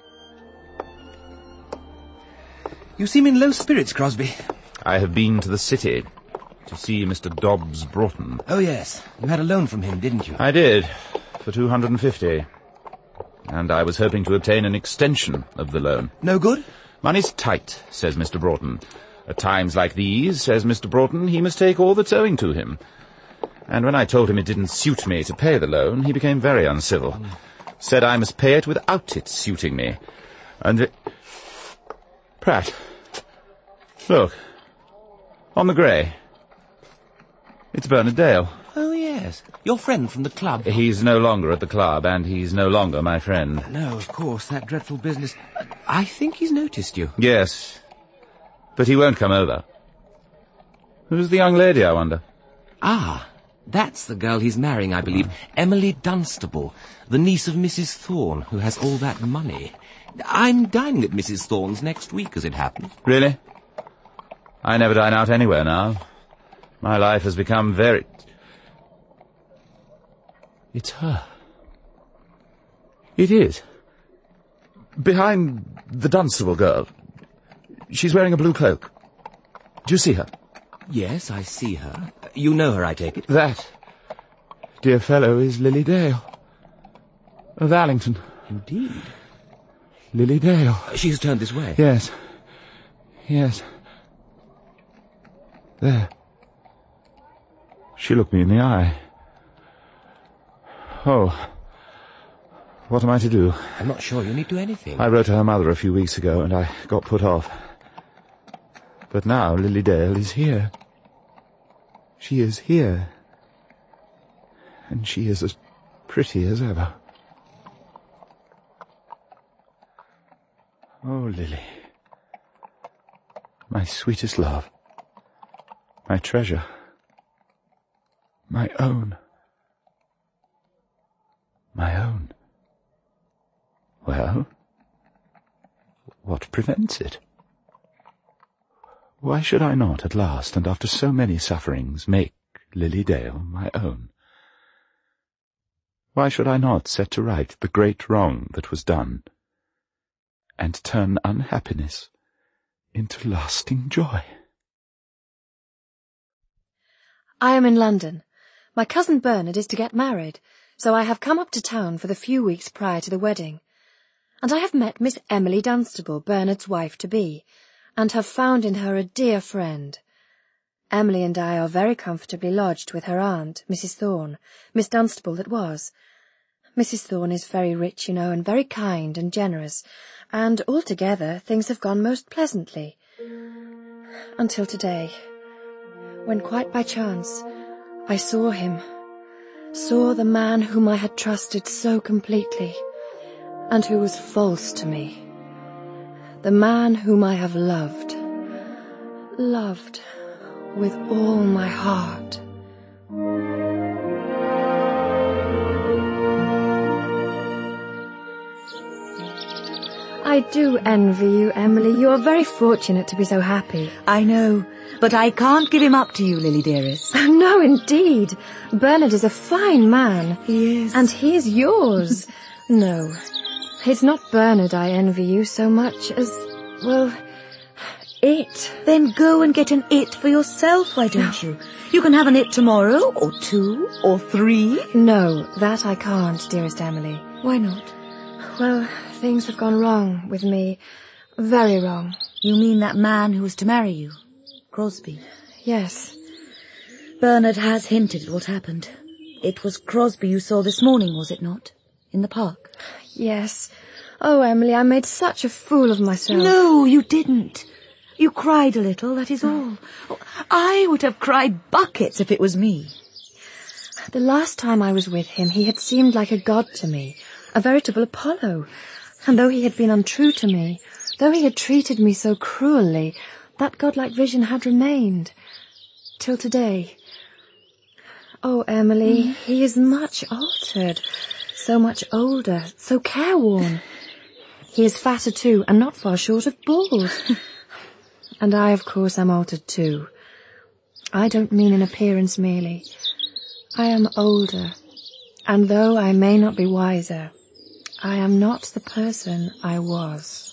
You seem in low spirits, Crosby. I have been to the city to see Mister Dobbs Broughton. Oh, yes. You had a loan from him, didn't you? I did, for two hundred and fifty. And I was hoping to obtain an extension of the loan. No good? Money's tight, says Mister Broughton. At times like these, says Mister Broughton, he must take all that's owing to him. And when I told him it didn't suit me to pay the loan, he became very uncivil. Mm. Said I must pay it without it suiting me. And it... Pratt, look, on the grey. It's Bernard Dale. Oh, yes. Your friend from the club. He's no longer at the club, and he's no longer my friend. No, of course, that dreadful business. I think he's noticed you. Yes, but he won't come over. Who's the young lady, I wonder? Ah, that's the girl he's marrying, I believe. Oh. Emily Dunstable, the niece of Missus Thorne, who has all that money. I'm dining at Missus Thorne's next week, as it happens. Really? I never dine out anywhere now. My life has become very... It's her. It is. Behind the Dunstable girl. She's wearing a blue cloak. Do you see her? Yes, I see her. You know her, I take it. That, dear fellow, is Lily Dale. Of Allington. Indeed. Lily Dale. She's turned this way. Yes. Yes. There. She looked me in the eye. Oh. What am I to do? I'm not sure you need do anything. I wrote to her mother a few weeks ago, and I got put off. But now Lily Dale is here. She is here. And she is as pretty as ever. Oh, Lily. My sweetest love. My treasure. My own. My own. Well, What prevents it? Why should I not, at last, and after so many sufferings, make Lily Dale my own? Why should I not set to right the great wrong that was done, and turn unhappiness into lasting joy? I am in London. My cousin Bernard is to get married, so I have come up to town for the few weeks prior to the wedding. And I have met Miss Emily Dunstable, Bernard's wife-to-be, and have found in her a dear friend. Emily and I are very comfortably lodged with her aunt, Missus Thorne, Miss Dunstable that was. Missus Thorne is very rich, you know, and very kind and generous, and altogether things have gone most pleasantly. Until today, when quite by chance I saw him, saw the man whom I had trusted so completely, and who was false to me. The man whom I have loved, loved with all my heart. I do envy you, Emily. You are very fortunate to be so happy. I know, but I can't give him up to you, Lily dearest. No, indeed. Bernard is a fine man. He is. And he is yours. No, it's not Bernard I envy you so much as, well, it. Then go and get an it for yourself, why don't you? You can have an it tomorrow, or two, or three. No, that I can't, dearest Emily. Why not? Well, things have gone wrong with me. Very wrong. You mean that man who was to marry you? Crosby? Yes. Bernard has hinted at what happened. It was Crosby you saw this morning, was it not? In the park? Yes. Oh, Emily, I made such a fool of myself. No, you didn't. You cried a little, that is all. Oh, I would have cried buckets if it was me. The last time I was with him, he had seemed like a god to me, a veritable Apollo. And though he had been untrue to me, though he had treated me so cruelly, that godlike vision had remained. Till today. Oh, Emily, mm. he is much altered, so much older, so careworn. He is fatter too, and not far short of bald. And I, of course, am altered too. I don't mean in appearance merely. I am older, and though I may not be wiser, I am not the person I was.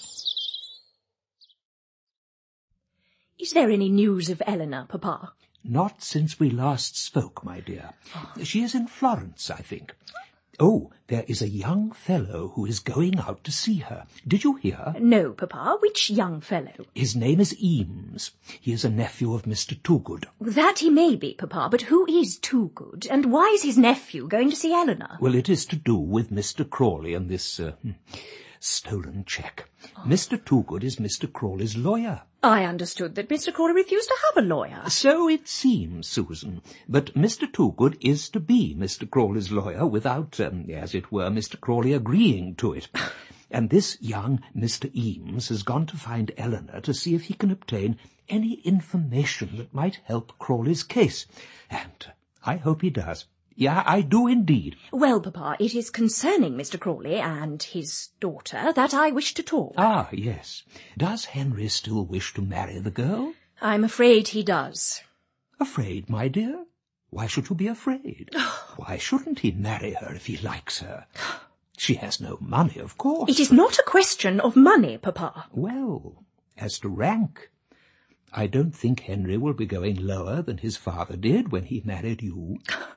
Is there any news of Eleanor, Papa? Not since we last spoke, my dear. Oh. She is in Florence, I think. Oh, there is a young fellow who is going out to see her. Did you hear? No, Papa. Which young fellow? His name is Eames. He is a nephew of Mister Toogood. That he may be, Papa, but who is Toogood, and why is his nephew going to see Eleanor? Well, it is to do with Mister Crawley and this uh, stolen cheque. Oh. Mister Toogood is Mister Crawley's lawyer. I understood that Mister Crawley refused to have a lawyer. So it seems, Susan. But Mister Toogood is to be Mister Crawley's lawyer without, um, as it were, Mister Crawley agreeing to it. And this young Mister Eames has gone to find Eleanor to see if he can obtain any information that might help Crawley's case. And I hope he does. Yeah, I do indeed. Well, Papa, it is concerning Mister Crawley and his daughter that I wish to talk. Ah, yes. Does Henry still wish to marry the girl? I'm afraid he does. Afraid, my dear? Why should you be afraid? Why shouldn't he marry her if he likes her? She has no money, of course. It is not a question of money, Papa. Well, as to rank, I don't think Henry will be going lower than his father did when he married you.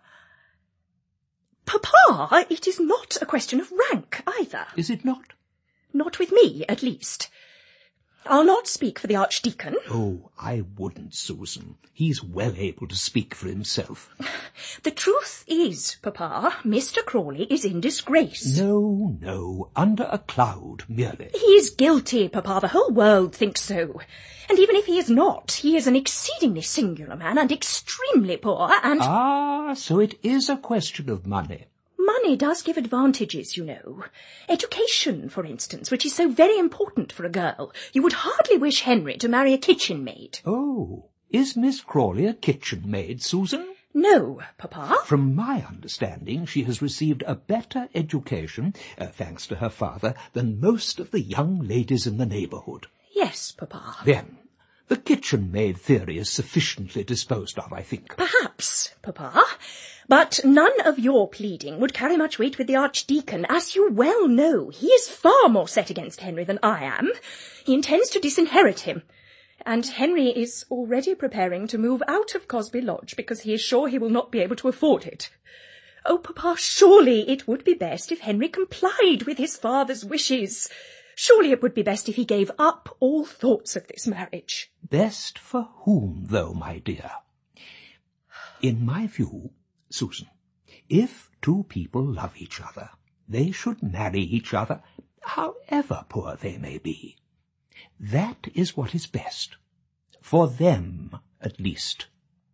Papa, it is not a question of rank, either. Is it not? Not with me, at least. I'll not speak for the Archdeacon. Oh, I wouldn't, Susan. He's well able to speak for himself. The truth is, Papa, Mister Crawley is in disgrace. No, no, under a cloud, merely. He is guilty, Papa. The whole world thinks so. And even if he is not, he is an exceedingly singular man and extremely poor, and... Ah, so it is a question of money. Money does give advantages, you know. Education, for instance, which is so very important for a girl. You would hardly wish Henry to marry a kitchen maid. Oh, is Miss Crawley a kitchen maid, Susan? No, Papa. From my understanding, she has received a better education, uh, thanks to her father, than most of the young ladies in the neighbourhood. Yes, Papa. Then, the kitchen-maid theory is sufficiently disposed of, I think. Perhaps, Papa. But none of your pleading would carry much weight with the Archdeacon. As you well know, he is far more set against Henry than I am. He intends to disinherit him. And Henry is already preparing to move out of Cosby Lodge because he is sure he will not be able to afford it. Oh, Papa, surely it would be best if Henry complied with his father's wishes. Surely it would be best if he gave up all thoughts of this marriage. Best for whom, though, my dear? In my view, Susan, if two people love each other, they should marry each other, however poor they may be. That is what is best. For them, at least.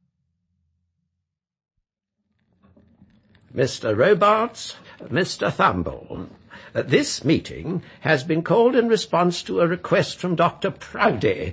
Mister Robarts, Mister Thumble, this meeting has been called in response to a request from Doctor Proudie,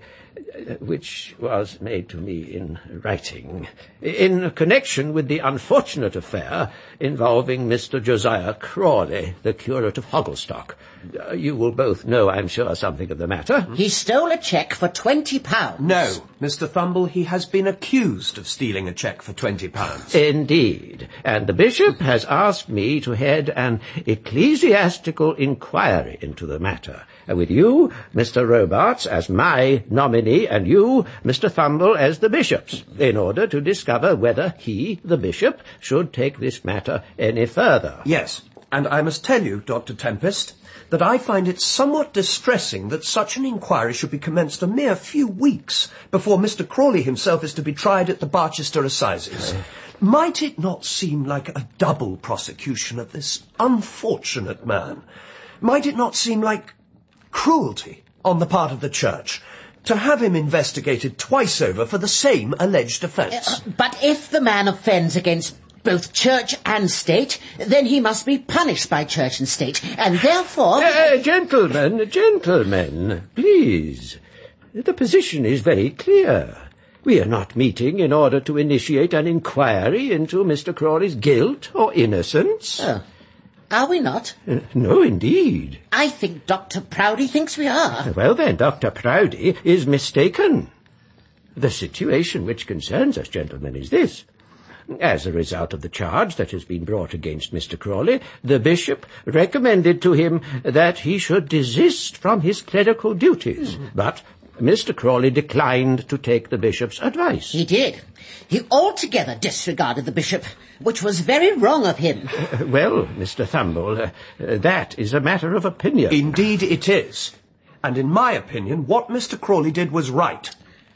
which was made to me in writing, in connection with the unfortunate affair involving Mister Josiah Crawley, the curate of Hogglestock. Uh, you will both know, I'm sure, something of the matter. He stole a cheque for twenty pounds. No, Mister Thumble, he has been accused of stealing a cheque for twenty pounds. Indeed, and the bishop has asked me to head an ecclesiastical inquiry into the matter, uh, with you, Mister Robarts, as my nominee, and you, Mister Thumble, as the bishop's, in order to discover whether he, the bishop, should take this matter any further. Yes, and I must tell you, Doctor Tempest, that I find it somewhat distressing that such an inquiry should be commenced a mere few weeks before Mister Crawley himself is to be tried at the Barchester Assizes. Might it not seem like a double prosecution of this unfortunate man? Might it not seem like cruelty on the part of the Church to have him investigated twice over for the same alleged offence? Uh, but if the man offends against both church and state, then he must be punished by church and state, and therefore... Uh, gentlemen, gentlemen, please. The position is very clear. We are not meeting in order to initiate an inquiry into Mister Crawley's guilt or innocence. Oh. Are we not? Uh, no, indeed. I think Doctor Proudie thinks we are. Well then, Doctor Proudie is mistaken. The situation which concerns us, gentlemen, is this. As a result of the charge that has been brought against Mister Crawley, the bishop recommended to him that he should desist from his clerical duties. Mm. But Mister Crawley declined to take the bishop's advice. He did. He altogether disregarded the bishop, which was very wrong of him. Uh, well, Mister Thumble, uh, uh, that is a matter of opinion. Indeed it is. And in my opinion, what Mister Crawley did was right,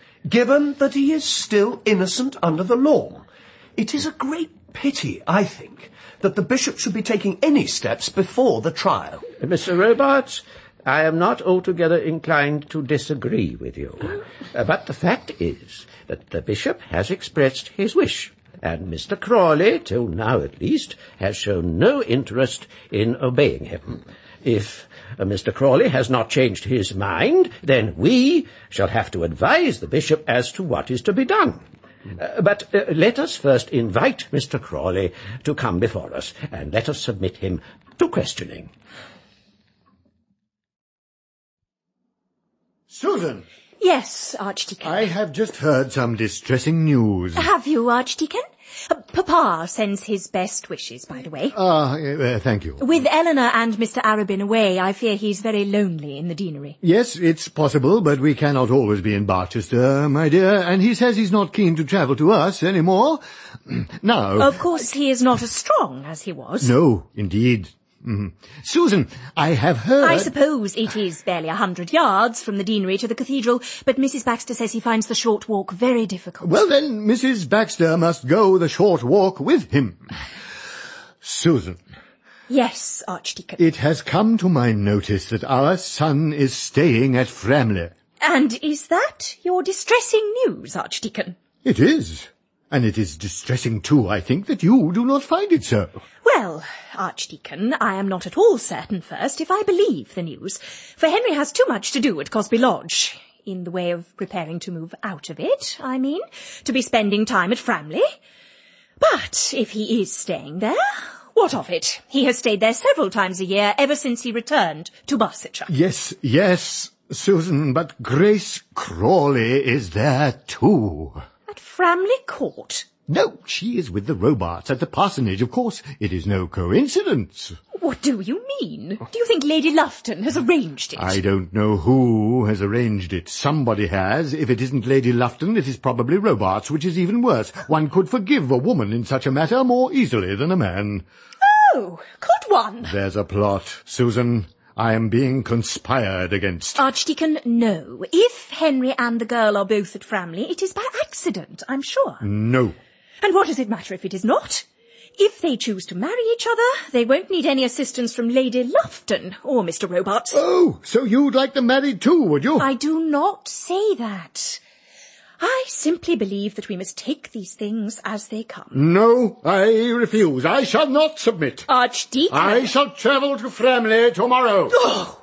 given that he is still innocent under the law. It is a great pity, I think, that the bishop should be taking any steps before the trial. Uh, Mister Robarts, I am not altogether inclined to disagree with you. Uh, but the fact is that the bishop has expressed his wish, and Mister Crawley, till now at least, has shown no interest in obeying him. If uh, Mister Crawley has not changed his mind, then we shall have to advise the bishop as to what is to be done. Uh, but uh, let us first invite Mister Crawley to come before us, and let us submit him to questioning. Susan! Yes, Archdeacon. I have just heard some distressing news. Have you, Archdeacon? Uh, Papa sends his best wishes, by the way. Ah, uh, uh, thank you. With Eleanor and Mister Arabin away, I fear he's very lonely in the deanery. Yes, it's possible, but we cannot always be in Barchester, my dear, and he says he's not keen to travel to us any more. Now... Of course, he is not as strong as he was. No, indeed. Mm. Susan, I have heard... I suppose it is barely a hundred yards from the deanery to the cathedral, but Missus Baxter says he finds the short walk very difficult. Well, then, Missus Baxter must go the short walk with him. Susan. Yes, Archdeacon. It has come to my notice that our son is staying at Framley. And is that your distressing news, Archdeacon? It is. And it is distressing, too, I think, that you do not find it so. Well, Archdeacon, I am not at all certain first if I believe the news, for Henry has too much to do at Cosby Lodge, in the way of preparing to move out of it, I mean, to be spending time at Framley. But if he is staying there, what of it? He has stayed there several times a year ever since he returned to Barsetshire. Yes, yes, Susan, but Grace Crawley is there too. At Framley Court? No, she is with the Robarts at the parsonage. Of course, it is no coincidence. What do you mean? Do you think Lady Lufton has arranged it? I don't know who has arranged it. Somebody has. If it isn't Lady Lufton, it is probably Robarts, which is even worse. One could forgive a woman in such a matter more easily than a man. Oh, could one? There's a plot, Susan. I am being conspired against. Archdeacon, no. If Henry and the girl are both at Framley, it is by accident, I'm sure. No. And what does it matter if it is not? If they choose to marry each other, they won't need any assistance from Lady Lufton or Mister Robarts. Oh, so you'd like them married too, would you? I do not say that. I simply believe that we must take these things as they come. No, I refuse. I shall not submit. Archdeacon! I shall travel to Framley tomorrow. Oh!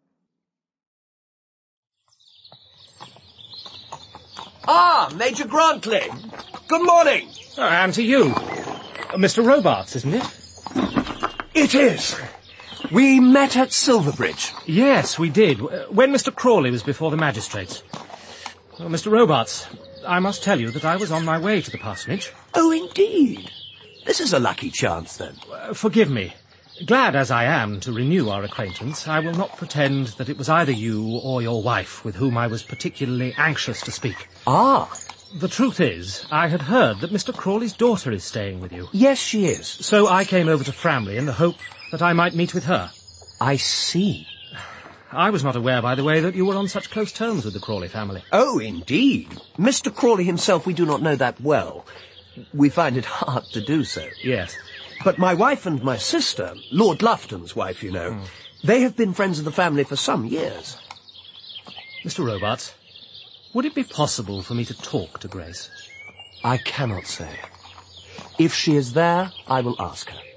Ah, Major Grantley. Good morning. Uh, and to you. Uh, Mister Robarts, isn't it? It is. We met at Silverbridge. Yes, we did, uh, when Mister Crawley was before the magistrates. Well, Mister Robarts, I must tell you that I was on my way to the parsonage. Oh, indeed. This is a lucky chance, then. Uh, forgive me. Glad as I am to renew our acquaintance, I will not pretend that it was either you or your wife with whom I was particularly anxious to speak. Ah. The truth is, I had heard that Mister Crawley's daughter is staying with you. Yes, she is. So I came over to Framley in the hope that I might meet with her. I see. I was not aware, by the way, that you were on such close terms with the Crawley family. Oh, indeed. Mister Crawley himself we do not know that well. We find it hard to do so. Yes. But my wife and my sister, Lord Lufton's wife, you know, mm. they have been friends of the family for some years. Mister Robarts, would it be possible for me to talk to Grace? I cannot say. If she is there, I will ask her.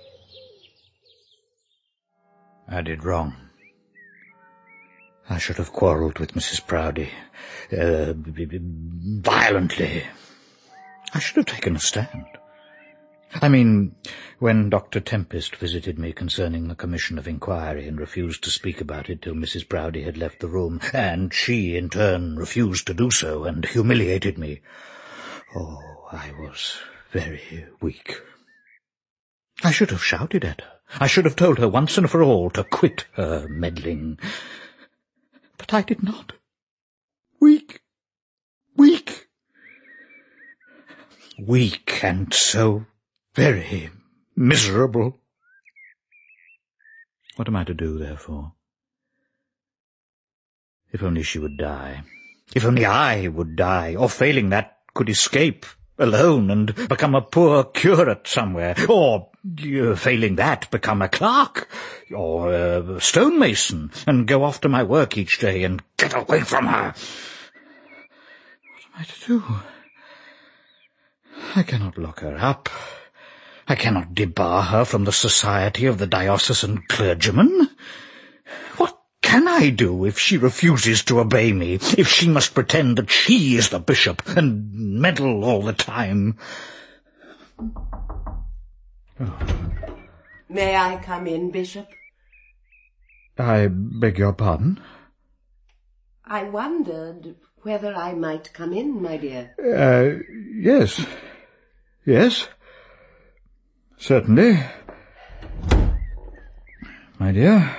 I did wrong. I should have quarrelled with Missus Proudie, uh, violently. I should have taken a stand. I mean, when Doctor Tempest visited me concerning the commission of inquiry and refused to speak about it till Missus Proudie had left the room, and she, in turn, refused to do so and humiliated me. Oh, I was very weak. I should have shouted at her. I should have told her once and for all to quit her meddling. But I did not. Weak. Weak. Weak and so very miserable. What am I to do, therefore? If only she would die. If only I would die, or failing that, could escape alone and become a poor curate somewhere, or, uh, failing that, become a clerk, or a stonemason, and go off to my work each day and get away from her. What am I to do? I cannot lock her up. I cannot debar her from the society of the diocesan clergyman. What can I do if she refuses to obey me, if she must pretend that she is the bishop and meddle all the time? May I come in, Bishop? I beg your pardon? I wondered whether I might come in, my dear. Uh, yes. Yes. Certainly. My dear.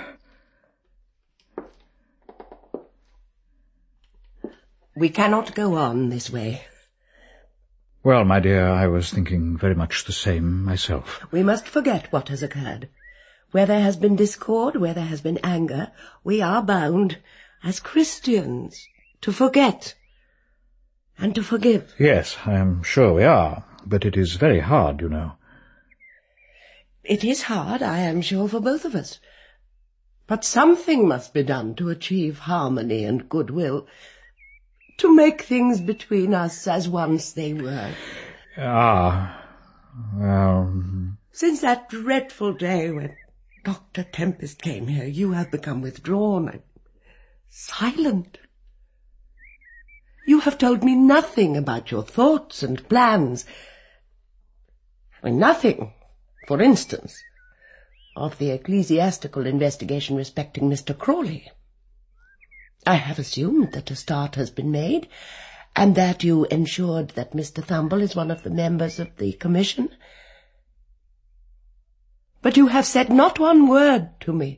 We cannot go on this way. Well, my dear, I was thinking very much the same myself. We must forget what has occurred. Where there has been discord, where there has been anger, we are bound, as Christians, to forget and to forgive. Yes, I am sure we are, but it is very hard, you know. It is hard, I am sure, for both of us. But something must be done to achieve harmony and goodwill, to make things between us as once they were. Ah, well... Since that dreadful day when Doctor Tempest came here, you have become withdrawn and silent. You have told me nothing about your thoughts and plans. Nothing, for instance, of the ecclesiastical investigation respecting Mister Crawley. I have assumed that a start has been made, and that you ensured that Mister Thumble is one of the members of the commission. But you have said not one word to me.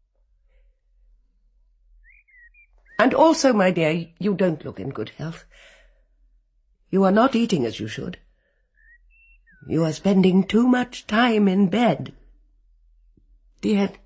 And also, my dear, you don't look in good health. You are not eating as you should. You are spending too much time in bed. Dear,